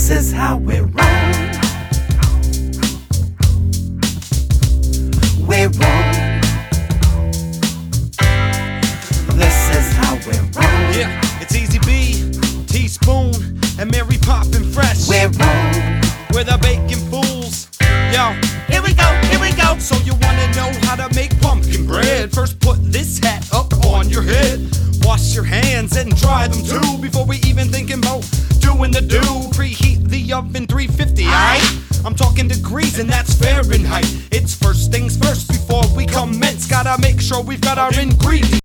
This is how we roll. We roll. This is how we roll. Yeah, it's Easy B, Teaspoon, and Mary Poppin' Fresh. We roll. We're the Bacon Fools. Yo, Here we go, here we go. so you wanna know how to make pumpkin bread? First put this hat up on your head. Wash your hands and dry them too before we even thinking about doing the do. Preheat the oven 350, aight? I'm talking degrees and that's Fahrenheit. It's first things first before we commence. Gotta make sure we've got our ingredients.